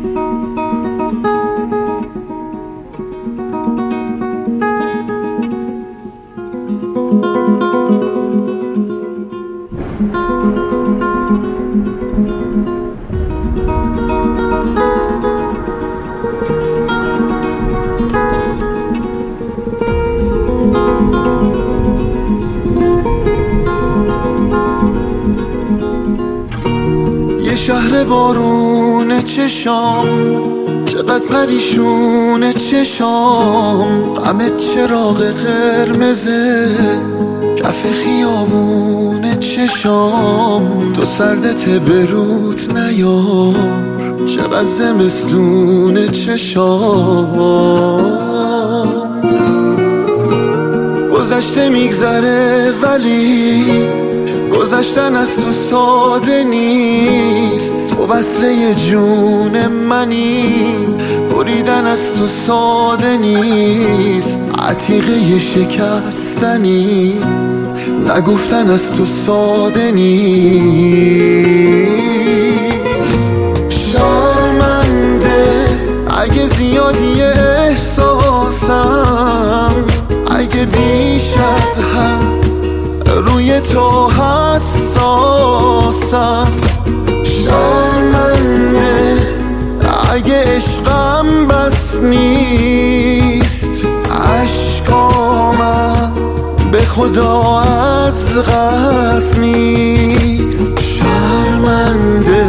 شهر بارون چشام، چقدر پریشون چشام، غم چراغ قرمزه کف خیابون چشام. تو سردت بروت نیار، چقدر زمستون چشام. گذشته میگذره ولی گذشتن از تو ساده نیست. تو وصله جون منی، بریدن از تو ساده نیست. عتیقه شکستنی، نگفتن از تو ساده نیست. شرمنده اگه زیادی احساسم، اگه بیش از حد روی تو حساسم. شرمنده اگه عشقم بس نیست. عشقامم به خدا از قصد نیست. شرمنده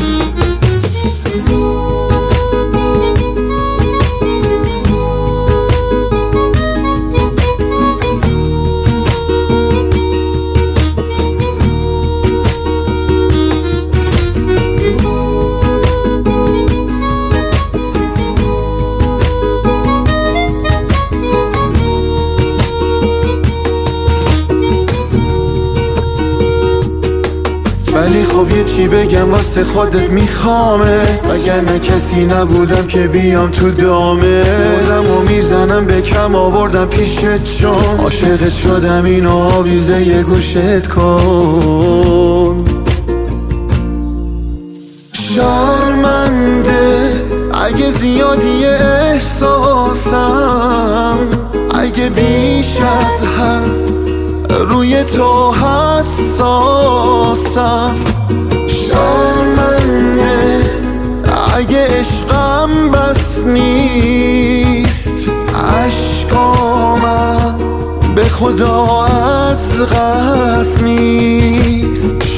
ولی خب یه چی بگم واسه خودت میخوامت، وگرنه کسی نبودم که بیام تو دامه. خودم رو میزنم به کم آوردم پیشت چون عاشقت شدم. اینو آویزه یه گوشت کن. شرمنده اگه زیادی احساسم، اگه بیش از حد روی تو حساسم. شرمنده اگه عشقم بس نیست. عشقامم به خدا از قصد نیست.